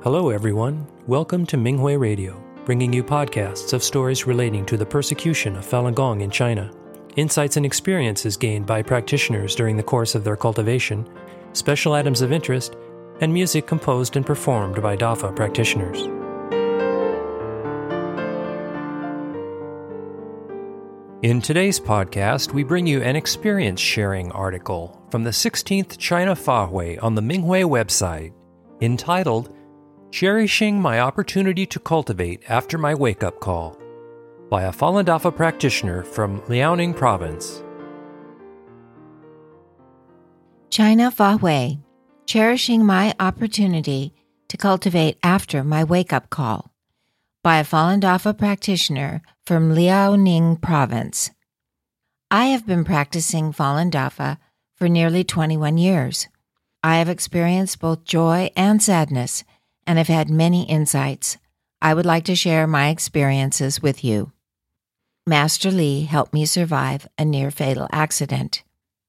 Hello, everyone. Welcome to Minghui Radio, bringing you podcasts of stories relating to the persecution of Falun Gong in China, insights and experiences gained by practitioners during the course of their cultivation, special items of interest, and music composed and performed by Dafa practitioners. In today's podcast, we bring you an experience-sharing article from the 16th China Fahui on the Minghui website, entitled Cherishing My Opportunity to Cultivate After My Wake-Up Call, by a Falun Dafa practitioner from Liaoning Province. China Fahui, Cherishing My Opportunity to Cultivate After My Wake-Up Call, by a Falun Dafa practitioner from Liaoning Province. I have been practicing Falun Dafa for nearly 21 years. I have experienced both joy and sadness and have had many insights. I would like to share my experiences with you. Master Li helped me survive a near-fatal accident.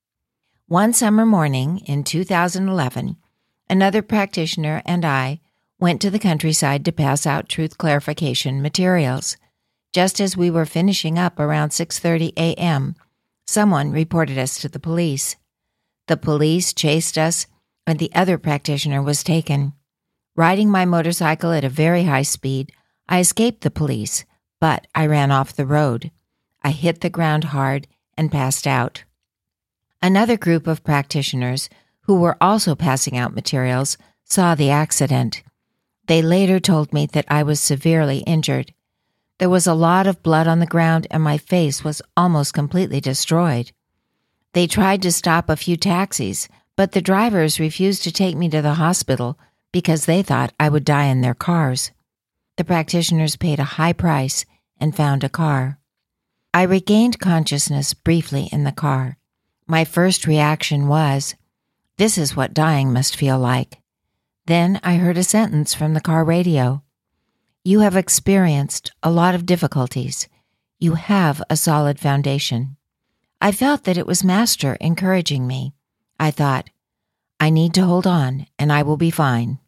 One summer morning in 2011, another practitioner and I went to the countryside to pass out truth clarification materials. Just as we were finishing up around 6:30 a.m., someone reported us to the police. The police chased us, and the other practitioner was taken. Riding my motorcycle at a very high speed, I escaped the police, but I ran off the road. I hit the ground hard and passed out. Another group of practitioners, who were also passing out materials, saw the accident. They later told me that I was severely injured. There was a lot of blood on the ground and my face was almost completely destroyed. They tried to stop a few taxis, but the drivers refused to take me to the hospital because they thought I would die in their cars. The practitioners paid a high price and found a car. I regained consciousness briefly in the car. My first reaction was, "This is what dying must feel like." Then I heard a sentence from the car radio. "You have experienced a lot of difficulties. You have a solid foundation." I felt that it was Master encouraging me. I thought, I need to hold on and I will be fine.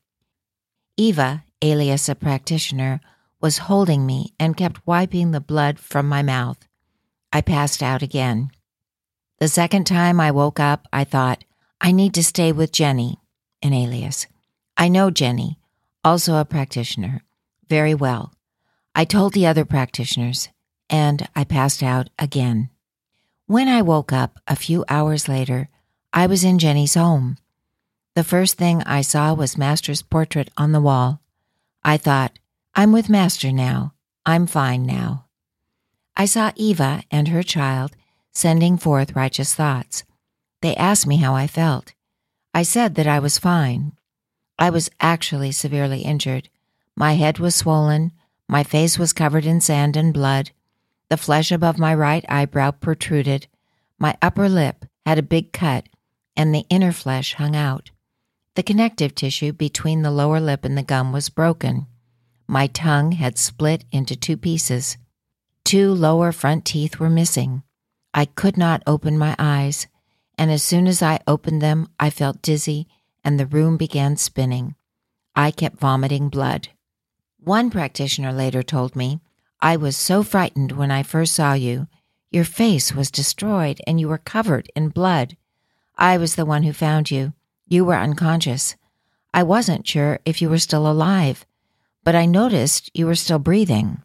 Eva, alias a practitioner, was holding me and kept wiping the blood from my mouth. I passed out again. The second time I woke up, I thought, I need to stay with Jenny, an alias. I know Jenny, also a practitioner, very well. I told the other practitioners, and I passed out again. When I woke up a few hours later, I was in Jenny's home. The first thing I saw was Master's portrait on the wall. I thought, I'm with Master now. I'm fine now. I saw Eva and her child sending forth righteous thoughts. They asked me how I felt. I said that I was fine. I was actually severely injured. My head was swollen. My face was covered in sand and blood. The flesh above my right eyebrow protruded. My upper lip had a big cut, and the inner flesh hung out. The connective tissue between the lower lip and the gum was broken. My tongue had split into 2 pieces. 2 lower front teeth were missing. I could not open my eyes, and as soon as I opened them, I felt dizzy, and the room began spinning. I kept vomiting blood. One practitioner later told me, I was so frightened when I first saw you. Your face was destroyed, and you were covered in blood. I was the one who found you. You were unconscious. I wasn't sure if you were still alive, but I noticed you were still breathing.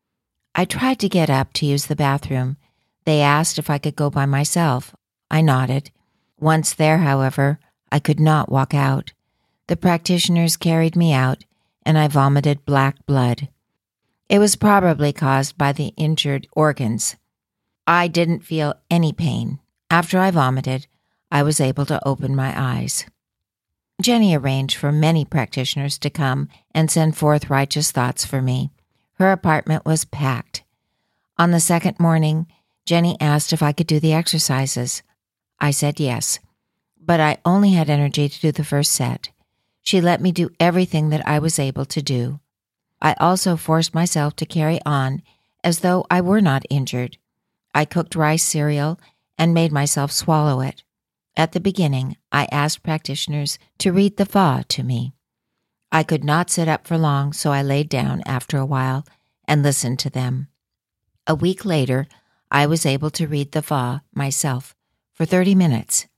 I tried to get up to use the bathroom. They asked if I could go by myself. I nodded. Once there, however, I could not walk out. The practitioners carried me out, and I vomited black blood. It was probably caused by the injured organs. I didn't feel any pain. After I vomited, I was able to open my eyes. Jenny arranged for many practitioners to come and send forth righteous thoughts for me. Her apartment was packed. On the second morning, Jenny asked if I could do the exercises. I said yes, but I only had energy to do the first set. She let me do everything that I was able to do. I also forced myself to carry on as though I were not injured. I cooked rice cereal and made myself swallow it. At the beginning, I asked practitioners to read the Fa to me. I could not sit up for long, so I laid down after a while and listened to them. A week later, I was able to read the Fa myself for 30 minutes.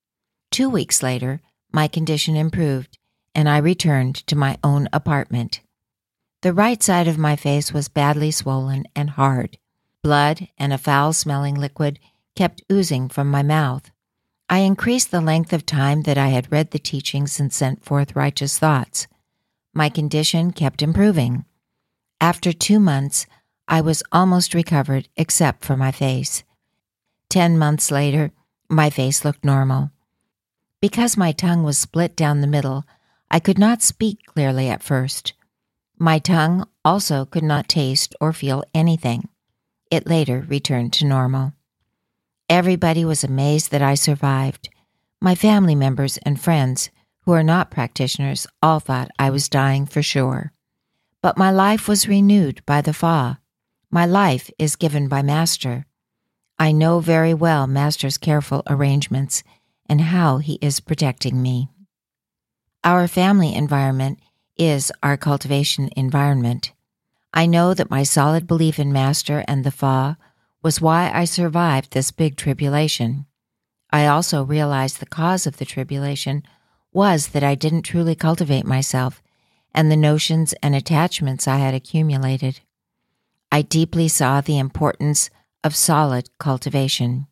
2 weeks later, my condition improved, and I returned to my own apartment. The right side of my face was badly swollen and hard. Blood and a foul-smelling liquid kept oozing from my mouth. I increased the length of time that I had read the teachings and sent forth righteous thoughts. My condition kept improving. After 2 months, I was almost recovered except for my face. 10 months later, my face looked normal. Because my tongue was split down the middle, I could not speak clearly at first. My tongue also could not taste or feel anything. It later returned to normal. Everybody was amazed that I survived. My family members and friends, who are not practitioners, all thought I was dying for sure. But my life was renewed by the Fa. My life is given by Master. I know very well Master's careful arrangements and how he is protecting me. Our family environment is our cultivation environment. I know that my solid belief in Master and the Fa was why I survived this big tribulation. I also realized the cause of the tribulation was that I didn't truly cultivate myself and the notions and attachments I had accumulated. I deeply saw the importance of solid cultivation.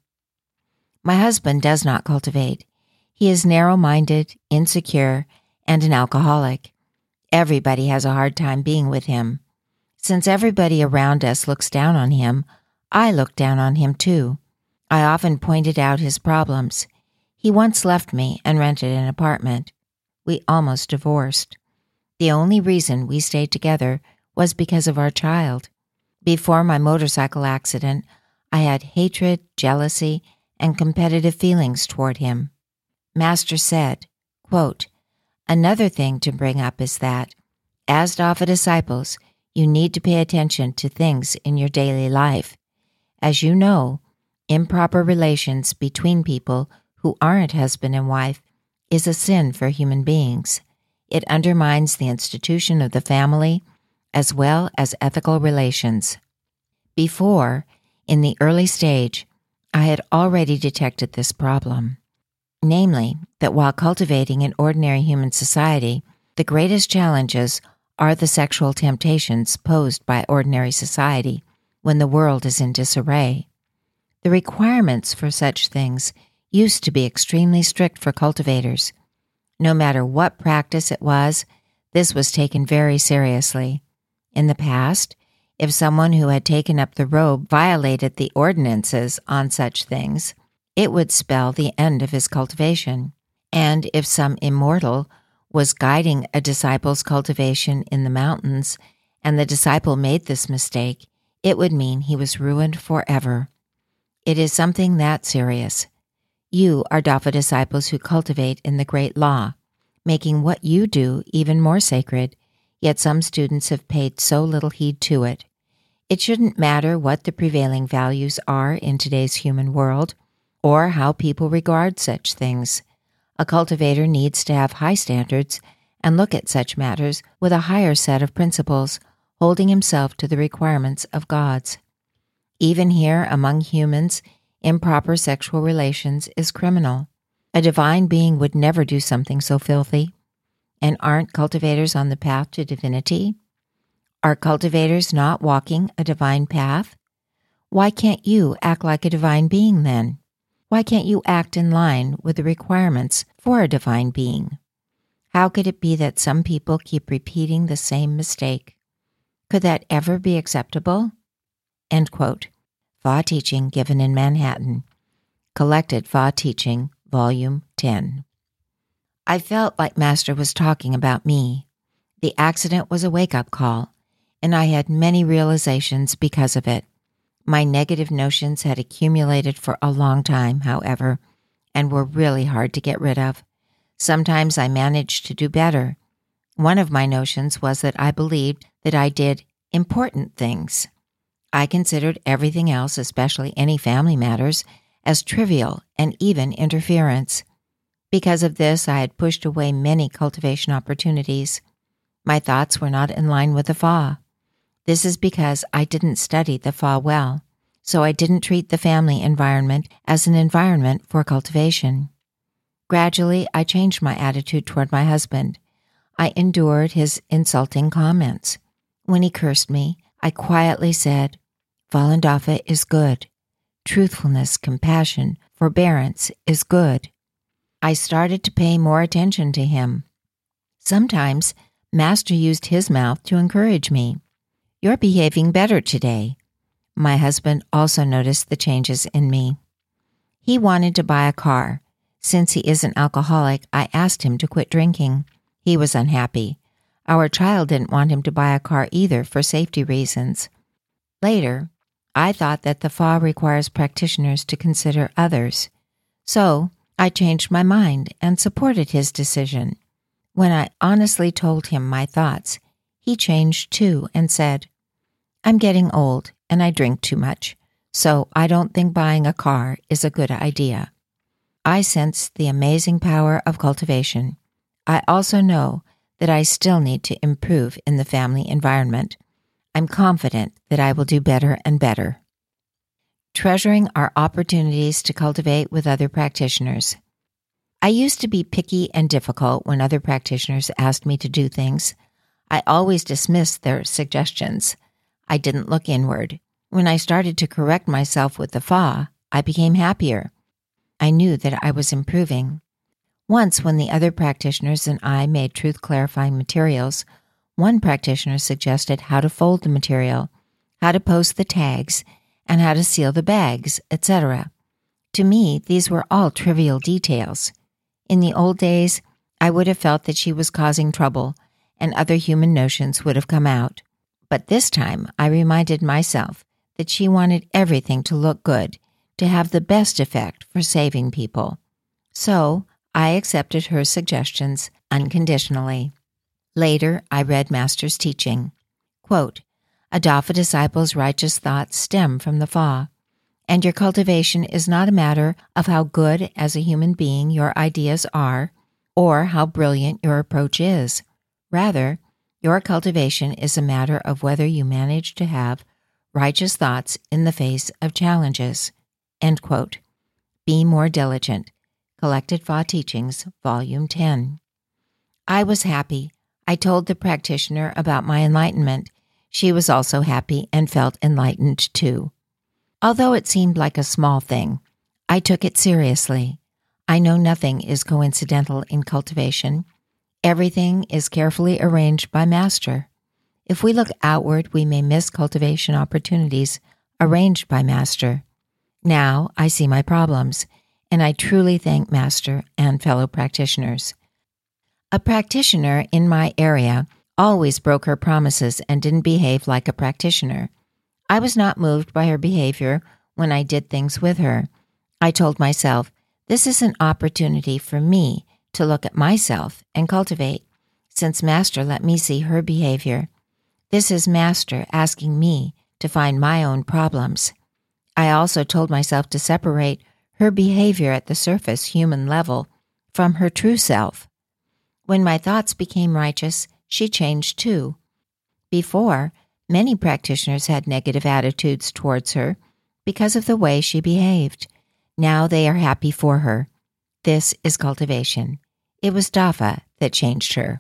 My husband does not cultivate. He is narrow-minded, insecure, and an alcoholic. Everybody has a hard time being with him. Since everybody around us looks down on him, I look down on him too. I often pointed out his problems. He once left me and rented an apartment. We almost divorced. The only reason we stayed together was because of our child. Before my motorcycle accident, I had hatred, jealousy, and competitive feelings toward him. Master said, quote, "Another thing to bring up is that, as Dafa disciples, you need to pay attention to things in your daily life. As you know, improper relations between people who aren't husband and wife is a sin for human beings. It undermines the institution of the family as well as ethical relations." Before, in the early stage, I had already detected this problem. Namely, that while cultivating in ordinary human society, the greatest challenges are the sexual temptations posed by ordinary society when the world is in disarray. The requirements for such things used to be extremely strict for cultivators. No matter what practice it was, this was taken very seriously. In the past, if someone who had taken up the robe violated the ordinances on such things, it would spell the end of his cultivation. And if some immortal was guiding a disciple's cultivation in the mountains, and the disciple made this mistake, it would mean he was ruined forever. It is something that serious. You are Dafa disciples who cultivate in the Great Law, making what you do even more sacred, yet some students have paid so little heed to it. It shouldn't matter what the prevailing values are in today's human world, or how people regard such things. A cultivator needs to have high standards and look at such matters with a higher set of principles, holding himself to the requirements of gods. Even here among humans, improper sexual relations is criminal. A divine being would never do something so filthy. And aren't cultivators on the path to divinity? Are cultivators not walking a divine path? Why can't you act like a divine being then? Why can't you act in line with the requirements for a divine being? How could it be that some people keep repeating the same mistake? Could that ever be acceptable? End quote. Fa Teaching given in Manhattan. Collected Fa Teaching, Volume 10. I felt like Master was talking about me. The accident was a wake-up call, and I had many realizations because of it. My negative notions had accumulated for a long time, however, and were really hard to get rid of. Sometimes I managed to do better. One of my notions was that I believed that I did important things. I considered everything else, especially any family matters, as trivial and even interference. Because of this, I had pushed away many cultivation opportunities. My thoughts were not in line with the Fa. This is because I didn't study the Fa well, so I didn't treat the family environment as an environment for cultivation. Gradually, I changed my attitude toward my husband. I endured his insulting comments. When he cursed me, I quietly said, Falun Dafa is good. Truthfulness, compassion, forbearance is good. I started to pay more attention to him. Sometimes, Master used his mouth to encourage me. You're behaving better today. My husband also noticed the changes in me. He wanted to buy a car. Since he is an alcoholic, I asked him to quit drinking. He was unhappy. Our child didn't want him to buy a car either for safety reasons. Later, I thought that the Fa requires practitioners to consider others. So, I changed my mind and supported his decision. When I honestly told him my thoughts, he changed too and said, I'm getting old and I drink too much, so I don't think buying a car is a good idea. I sense the amazing power of cultivation. I also know that I still need to improve in the family environment. I'm confident that I will do better and better. Treasuring our opportunities to cultivate with other practitioners. I used to be picky and difficult when other practitioners asked me to do things. I always dismissed their suggestions. I didn't look inward. When I started to correct myself with the Fa, I became happier. I knew that I was improving. Once, when the other practitioners and I made truth-clarifying materials, one practitioner suggested how to fold the material, how to post the tags, and how to seal the bags, etc. To me, these were all trivial details. In the old days, I would have felt that she was causing trouble, and other human notions would have come out. But this time, I reminded myself that she wanted everything to look good, to have the best effect for saving people. So, I accepted her suggestions unconditionally. Later, I read Master's teaching. Quote, a Dafa disciple's righteous thoughts stem from the Fa, and your cultivation is not a matter of how good as a human being your ideas are or how brilliant your approach is. Rather, your cultivation is a matter of whether you manage to have righteous thoughts in the face of challenges. End quote. Be more diligent. Collected Fa Teachings, Volume 10. I was happy. I told the practitioner about my enlightenment. She was also happy and felt enlightened too. Although it seemed like a small thing, I took it seriously. I know nothing is coincidental in cultivation. Everything is carefully arranged by Master. If we look outward, we may miss cultivation opportunities arranged by Master. Now I see my problems, and I truly thank Master and fellow practitioners. A practitioner in my area always broke her promises and didn't behave like a practitioner. I was not moved by her behavior when I did things with her. I told myself, this is an opportunity for me to look at myself and cultivate, since Master let me see her behavior. This is Master asking me to find my own problems. I also told myself to separate her behavior at the surface human level from her true self. When my thoughts became righteous, she changed too. Before, many practitioners had negative attitudes towards her because of the way she behaved. Now they are happy for her. This is cultivation. It was Dafa that changed her.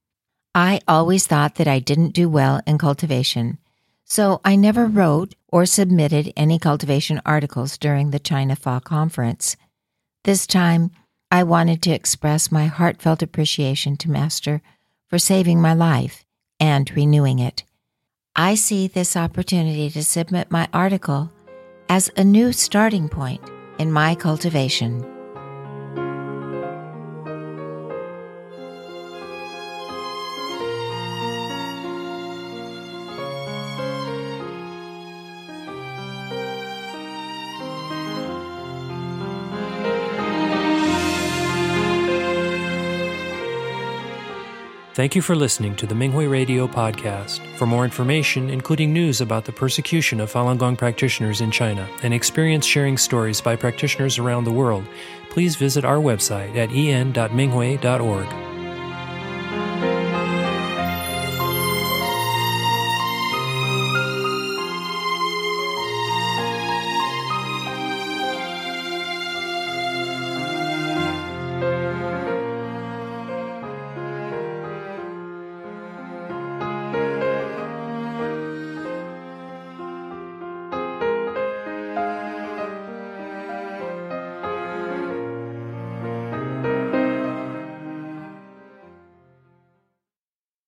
I always thought that I didn't do well in cultivation, so I never wrote or submitted any cultivation articles during the China Fa conference. This time, I wanted to express my heartfelt appreciation to Master for saving my life and renewing it. I see this opportunity to submit my article as a new starting point in my cultivation. Thank you for listening to the Minghui Radio Podcast. For more information, including news about the persecution of Falun Gong practitioners in China and experience-sharing stories by practitioners around the world, please visit our website at en.minghui.org.